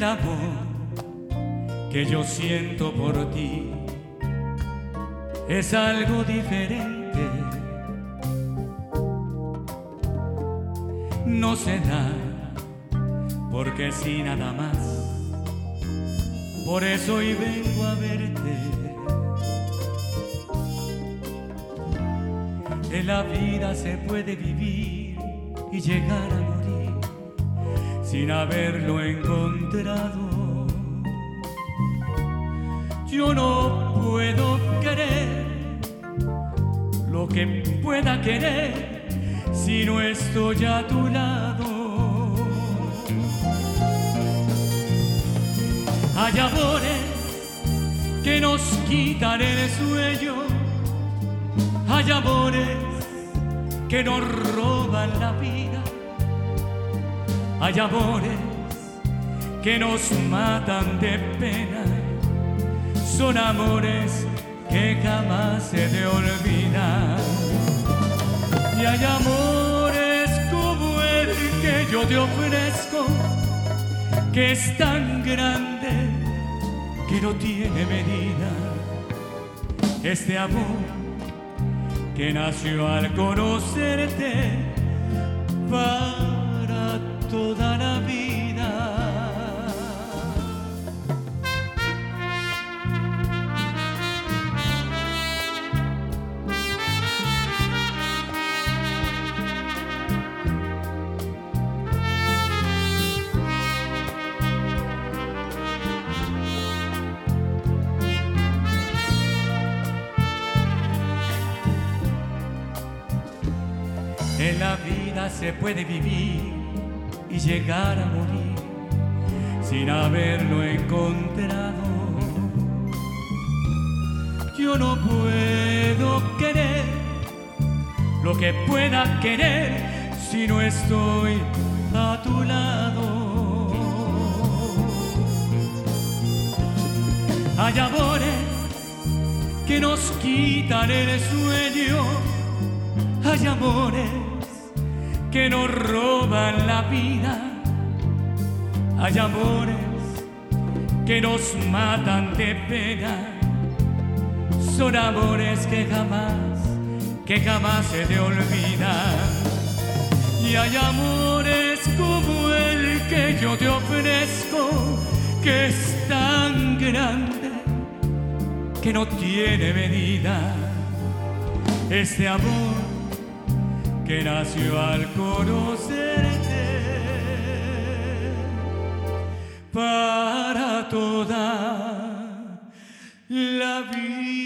El amor que yo siento por ti es algo diferente. No se da porque sí nada más. Por eso hoy vengo a verte. En la vida se puede vivir y llegar a morir sin haberlo encontrado. Yo no puedo querer lo que pueda querer si no estoy a tu lado. Hay amores que nos quitan el sueño, hay amores que nos roban la vida, hay amores que nos matan de pena, son amores que jamás se te olvidan. Y hay amores como el que yo te ofrezco, que es tan grande que no tiene medida. Este amor que nació al conocerte para toda la vida. En la vida se puede vivir y llegar a morir sin haberlo encontrado. Yo no puedo querer lo que pueda querer si no estoy a tu lado. Hay amores que nos quitan el sueño, hay amores que nos roban la vida, hay amores que nos matan de pena, son amores que jamás se te olvidan. Y hay amores como el que yo te ofrezco, que es tan grande que no tiene medida. Este amor que nació al conocerte para toda la vida.